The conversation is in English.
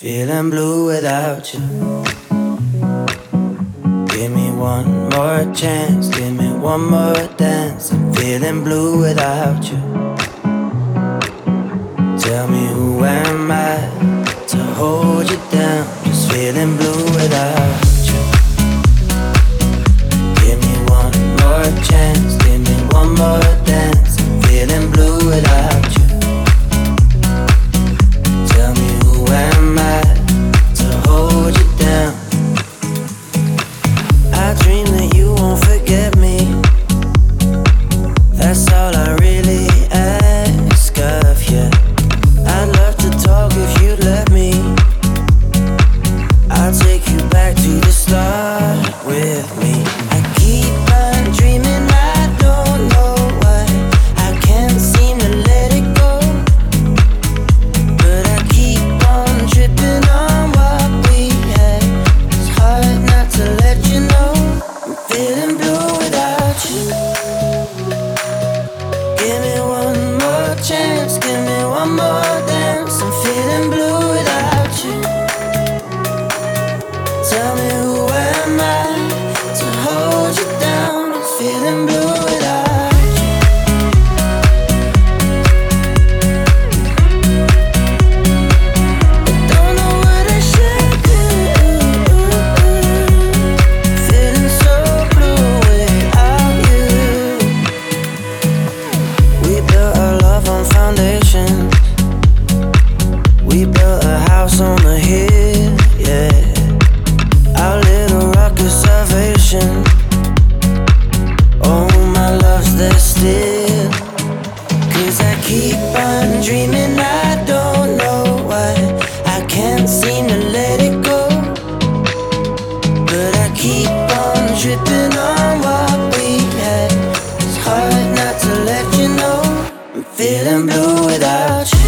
Feeling blue without you. Give me one more chance, give me one more dance. I'm feeling blue without you. Tell me who am I to hold you down? Just feeling blue without you. Give me one more chance, give me one more dance. I'm feeling blue without you. Tell me who am I to hold you down? I dream that you won't forget me. That's all I really ask of you. I'd love to talk if you'd let me. I'll take you back to the start with me. I keep on dreaming, I don't know why. I can't seem to let it go, but I keep on tripping on what we had. It's hard not to let you know I'm feeling blue without you. Give me one more chance, give me one more dance. I'm feeling blue without you. Tell me who am I to hold you down? I'm feeling blue without you. I don't know what I should do. Feeling so blue without you. We built our love on foundations. We built a house on the hill, yeah. Our little rock of salvation. Oh, my love's there still. 'Cause I keep on dreaming, I don't know why. I can't seem to let it go, but I keep on tripping on what we had. It's hard not to let you know I'm feeling blue without you.